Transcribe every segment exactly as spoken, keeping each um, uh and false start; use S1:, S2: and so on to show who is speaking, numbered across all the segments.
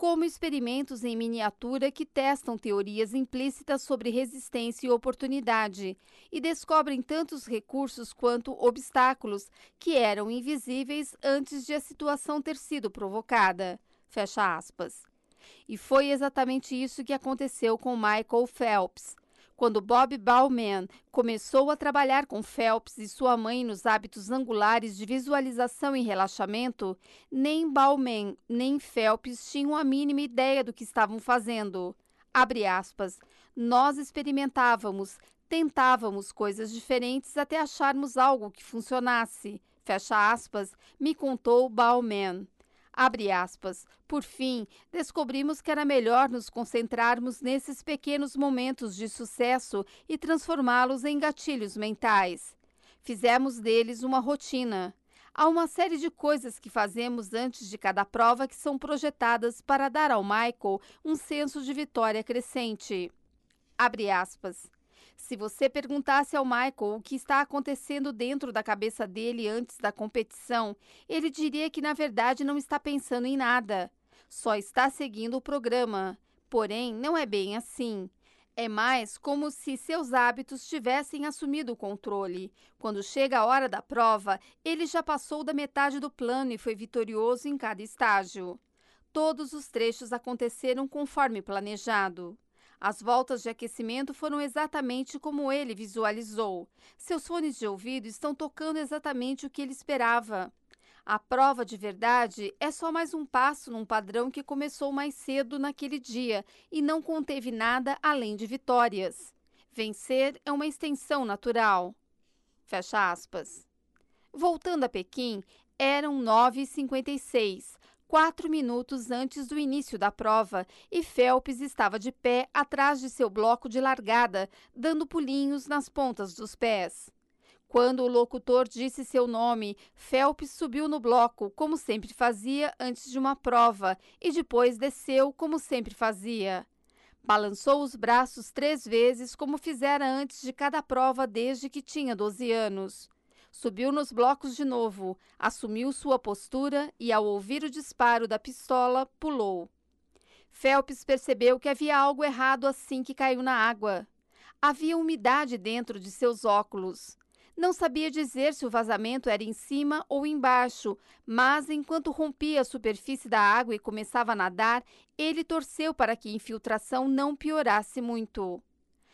S1: como experimentos em miniatura que testam teorias implícitas sobre resistência e oportunidade e descobrem tantos recursos quanto obstáculos que eram invisíveis antes de a situação ter sido provocada. Fecha aspas. E foi exatamente isso que aconteceu com Michael Phelps. Quando Bob Baumann começou a trabalhar com Phelps e sua mãe nos hábitos angulares de visualização e relaxamento, nem Baumann nem Phelps tinham a mínima ideia do que estavam fazendo. Abre aspas. Nós experimentávamos, tentávamos coisas diferentes até acharmos algo que funcionasse. Fecha aspas, me contou Baumann. Abre aspas. Por fim, descobrimos que era melhor nos concentrarmos nesses pequenos momentos de sucesso e transformá-los em gatilhos mentais. Fizemos deles uma rotina. Há uma série de coisas que fazemos antes de cada prova que são projetadas para dar ao Michael um senso de vitória crescente. Abre aspas. Se você perguntasse ao Michael o que está acontecendo dentro da cabeça dele antes da competição, ele diria que na verdade não está pensando em nada. Só está seguindo o programa. Porém, não é bem assim. É mais como se seus hábitos tivessem assumido o controle. Quando chega a hora da prova, ele já passou da metade do plano e foi vitorioso em cada estágio. Todos os trechos aconteceram conforme planejado. As voltas de aquecimento foram exatamente como ele visualizou. Seus fones de ouvido estão tocando exatamente o que ele esperava. A prova de verdade é só mais um passo num padrão que começou mais cedo naquele dia e não conteve nada além de vitórias. Vencer é uma extensão natural. Fecha aspas. Voltando a Pequim, eram nove e cinquenta e seis. Quatro minutos antes do início da prova, e Phelps estava de pé atrás de seu bloco de largada, dando pulinhos nas pontas dos pés. Quando o locutor disse seu nome, Phelps subiu no bloco, como sempre fazia antes de uma prova, e depois desceu, como sempre fazia. Balançou os braços três vezes, como fizera antes de cada prova desde que tinha doze anos. Subiu nos blocos de novo, assumiu sua postura e, ao ouvir o disparo da pistola, pulou. Phelps percebeu que havia algo errado assim que caiu na água. Havia umidade dentro de seus óculos. Não sabia dizer se o vazamento era em cima ou embaixo, mas enquanto rompia a superfície da água e começava a nadar, ele torceu para que a infiltração não piorasse muito.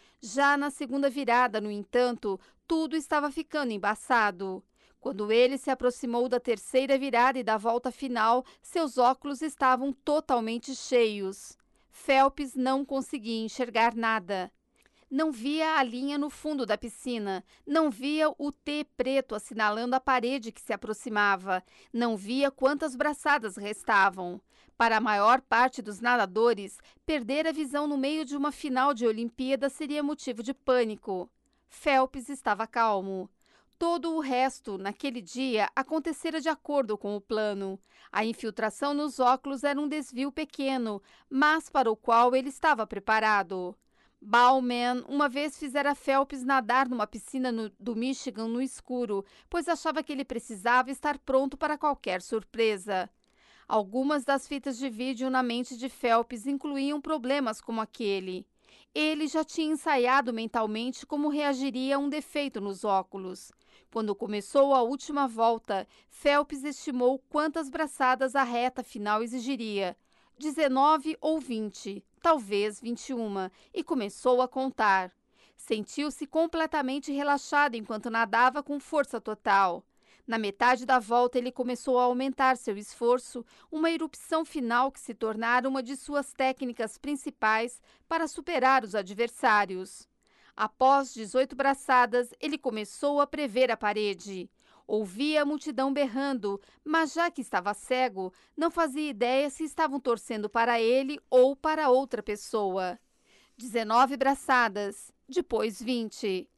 S1: Já na segunda virada, no entanto, tudo estava ficando embaçado. Quando ele se aproximou da terceira virada e da volta final, seus óculos estavam totalmente cheios. Phelps não conseguia enxergar nada. Não via a linha no fundo da piscina, não via o T preto assinalando a parede que se aproximava, não via quantas braçadas restavam. Para a maior parte dos nadadores, perder a visão no meio de uma final de Olimpíada seria motivo de pânico. Phelps estava calmo. Todo o resto, naquele dia, acontecera de acordo com o plano. A infiltração nos óculos era um desvio pequeno, mas para o qual ele estava preparado. Baumann uma vez fizera Phelps nadar numa piscina no, do Michigan no escuro, pois achava que ele precisava estar pronto para qualquer surpresa. Algumas das fitas de vídeo na mente de Phelps incluíam problemas como aquele. Ele já tinha ensaiado mentalmente como reagiria a um defeito nos óculos. Quando começou a última volta, Phelps estimou quantas braçadas a reta final exigiria. dezenove ou vinte, talvez vinte e uma, e começou a contar. Sentiu-se completamente relaxado enquanto nadava com força total. Na metade da volta, ele começou a aumentar seu esforço, uma erupção final que se tornara uma de suas técnicas principais para superar os adversários. Após dezoito braçadas, ele começou a prever a parede. Ouvia a multidão berrando, mas já que estava cego, não fazia ideia se estavam torcendo para ele ou para outra pessoa. dezenove braçadas, depois vinte.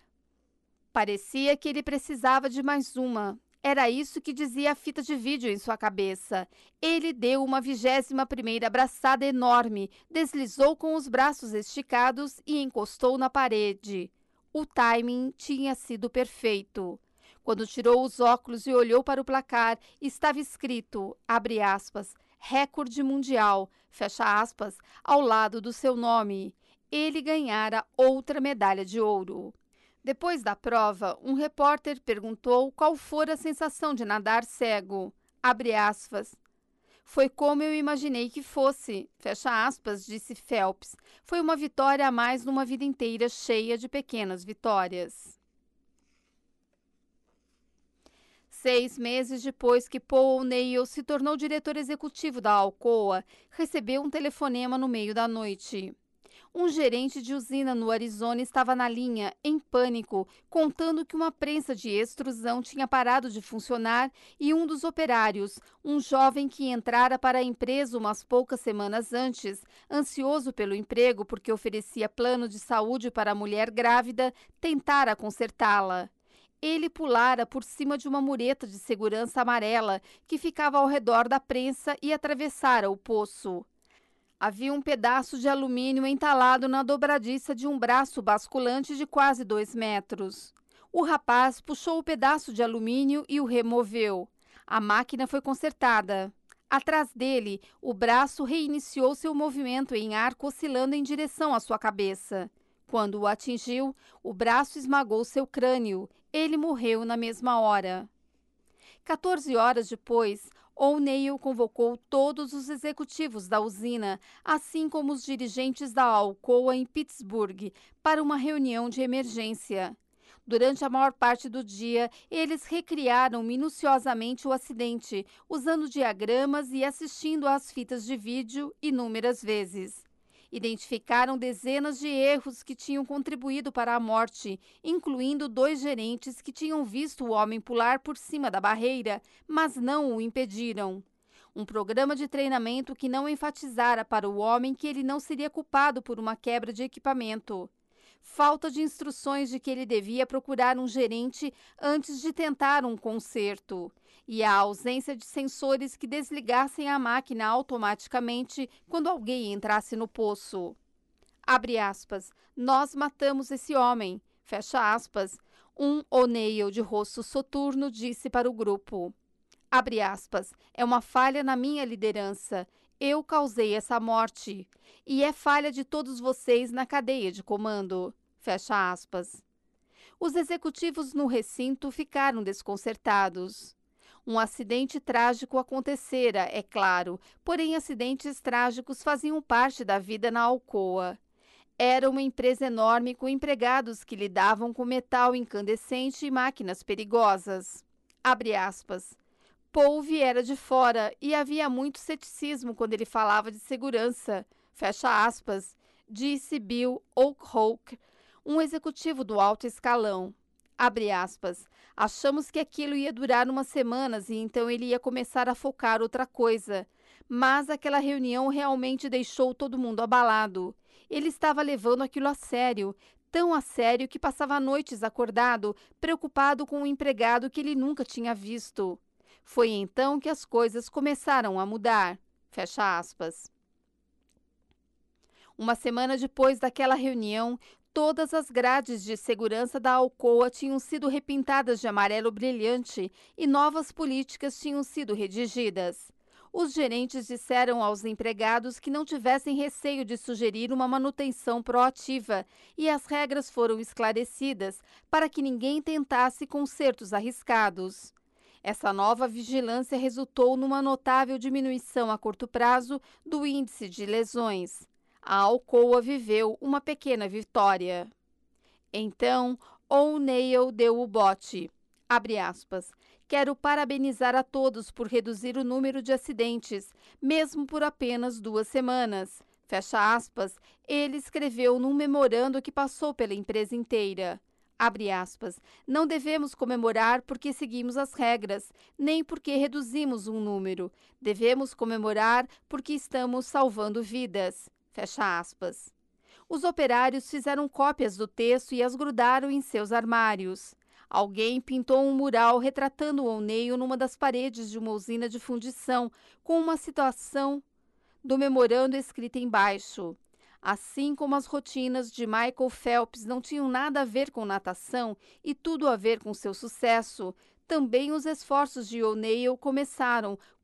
S1: Parecia que ele precisava de mais uma. Era isso que dizia a fita de vídeo em sua cabeça. Ele deu uma vigésima primeira braçada enorme, deslizou com os braços esticados e encostou na parede. O timing tinha sido perfeito. Quando tirou os óculos e olhou para o placar, estava escrito, abre aspas, recorde mundial, fecha aspas, ao lado do seu nome. Ele ganhara outra medalha de ouro. Depois da prova, um repórter perguntou qual fora a sensação de nadar cego. Abre aspas. Foi como eu imaginei que fosse, fecha aspas, disse Phelps. Foi uma vitória a mais numa vida inteira cheia de pequenas vitórias. Seis meses depois que Paul O'Neill se tornou diretor executivo da Alcoa, recebeu um telefonema no meio da noite. Um gerente de usina no Arizona estava na linha, em pânico, contando que uma prensa de extrusão tinha parado de funcionar e um dos operários, um jovem que entrara para a empresa umas poucas semanas antes, ansioso pelo emprego porque oferecia plano de saúde para a mulher grávida, tentara consertá-la. Ele pulara por cima de uma mureta de segurança amarela que ficava ao redor da prensa e atravessara o poço. Havia um pedaço de alumínio entalado na dobradiça de um braço basculante de quase dois metros. O rapaz puxou o pedaço de alumínio e o removeu. A máquina foi consertada. Atrás dele, o braço reiniciou seu movimento em arco oscilando em direção à sua cabeça. Quando o atingiu, o braço esmagou seu crânio. Ele morreu na mesma hora. quatorze horas depois, O'Neill convocou todos os executivos da usina, assim como os dirigentes da Alcoa em Pittsburgh, para uma reunião de emergência. Durante a maior parte do dia, eles recriaram minuciosamente o acidente, usando diagramas e assistindo às fitas de vídeo inúmeras vezes. Identificaram dezenas de erros que tinham contribuído para a morte, incluindo dois gerentes que tinham visto o homem pular por cima da barreira, mas não o impediram. Um programa de treinamento que não enfatizara para o homem que ele não seria culpado por uma quebra de equipamento. Falta de instruções de que ele devia procurar um gerente antes de tentar um conserto. E a ausência de sensores que desligassem a máquina automaticamente quando alguém entrasse no poço. Abre aspas. Nós matamos esse homem. Fecha aspas. Um O'Neill de rosto soturno disse para o grupo. Abre aspas. É uma falha na minha liderança. Eu causei essa morte. E é falha de todos vocês na cadeia de comando. Fecha aspas. Os executivos no recinto ficaram desconcertados. Um acidente trágico acontecera, é claro, porém acidentes trágicos faziam parte da vida na Alcoa. Era uma empresa enorme com empregados que lidavam com metal incandescente e máquinas perigosas. Abre aspas. Paul viera de fora e havia muito ceticismo quando ele falava de segurança. Fecha aspas, disse Bill Oakhoke, um executivo do alto escalão. Abre aspas, achamos que aquilo ia durar umas semanas e então ele ia começar a focar outra coisa. Mas aquela reunião realmente deixou todo mundo abalado. Ele estava levando aquilo a sério, tão a sério que passava noites acordado, preocupado com um empregado que ele nunca tinha visto. Foi então que as coisas começaram a mudar. Fecha aspas. Uma semana depois daquela reunião, todas as grades de segurança da Alcoa tinham sido repintadas de amarelo brilhante e novas políticas tinham sido redigidas. Os gerentes disseram aos empregados que não tivessem receio de sugerir uma manutenção proativa e as regras foram esclarecidas para que ninguém tentasse consertos arriscados. Essa nova vigilância resultou numa notável diminuição a curto prazo do índice de lesões. A Alcoa viveu uma pequena vitória. Então, O'Neill deu o bote. Abre aspas. Quero parabenizar a todos por reduzir o número de acidentes, mesmo por apenas duas semanas. Fecha aspas. Ele escreveu num memorando que passou pela empresa inteira. Abre aspas. Não devemos comemorar porque seguimos as regras, nem porque reduzimos um número. Devemos comemorar porque estamos salvando vidas. Fecha aspas. Os operários fizeram cópias do texto e as grudaram em seus armários. Alguém pintou um mural retratando O'Neill numa das paredes de uma usina de fundição, com uma citação do memorando escrita embaixo. Assim como as rotinas de Michael Phelps não tinham nada a ver com natação e tudo a ver com seu sucesso, também os esforços de O'Neill começaram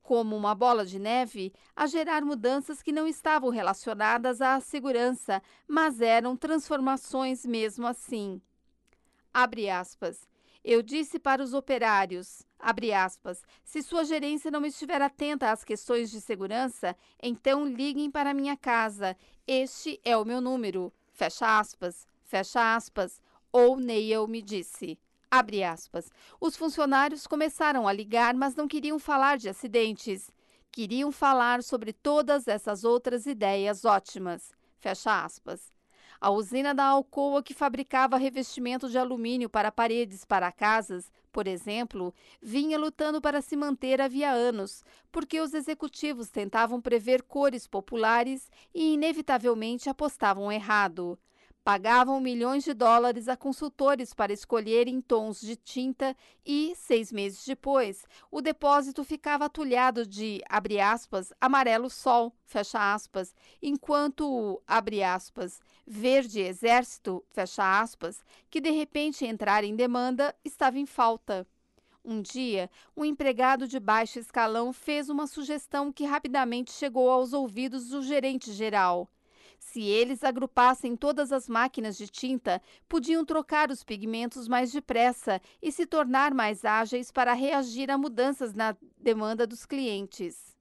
S1: como uma bola de neve, a gerar mudanças que não estavam relacionadas à segurança, mas eram transformações mesmo assim. Abre aspas. Eu disse para os operários, abre aspas, se sua gerência não estiver atenta às questões de segurança, então liguem para minha casa. Este é o meu número. Fecha aspas, fecha aspas. Ou Neil me disse. Abre aspas. Os funcionários começaram a ligar, mas não queriam falar de acidentes. Queriam falar sobre todas essas outras ideias ótimas. Fecha aspas. A usina da Alcoa, que fabricava revestimento de alumínio para paredes para casas, por exemplo, vinha lutando para se manter havia anos, porque os executivos tentavam prever cores populares e, inevitavelmente, apostavam errado. Pagavam milhões de dólares a consultores para escolherem tons de tinta e, seis meses depois, o depósito ficava atulhado de, abre aspas, amarelo sol, fecha aspas, enquanto o, abre aspas, verde exército, fecha aspas, que de repente entrara em demanda, estava em falta. Um dia, um empregado de baixo escalão fez uma sugestão que rapidamente chegou aos ouvidos do gerente geral. Se eles agrupassem todas as máquinas de tinta, podiam trocar os pigmentos mais depressa e se tornar mais ágeis para reagir a mudanças na demanda dos clientes.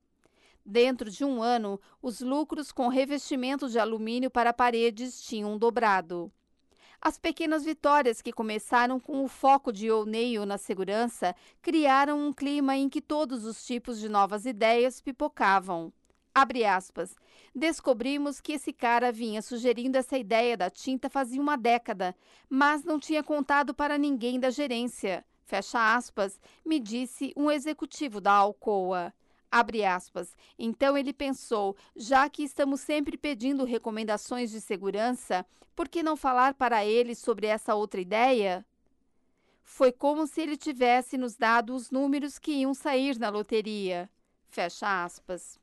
S1: Dentro de um ano, os lucros com revestimento de alumínio para paredes tinham dobrado. As pequenas vitórias que começaram com o foco de O'Neill na segurança criaram um clima em que todos os tipos de novas ideias pipocavam. Abre aspas. Descobrimos que esse cara vinha sugerindo essa ideia da tinta fazia uma década, mas não tinha contado para ninguém da gerência. Fecha aspas, me disse um executivo da Alcoa. Abre aspas. Então ele pensou, já que estamos sempre pedindo recomendações de segurança, por que não falar para ele sobre essa outra ideia? Foi como se ele tivesse nos dado os números que iam sair na loteria. Fecha aspas.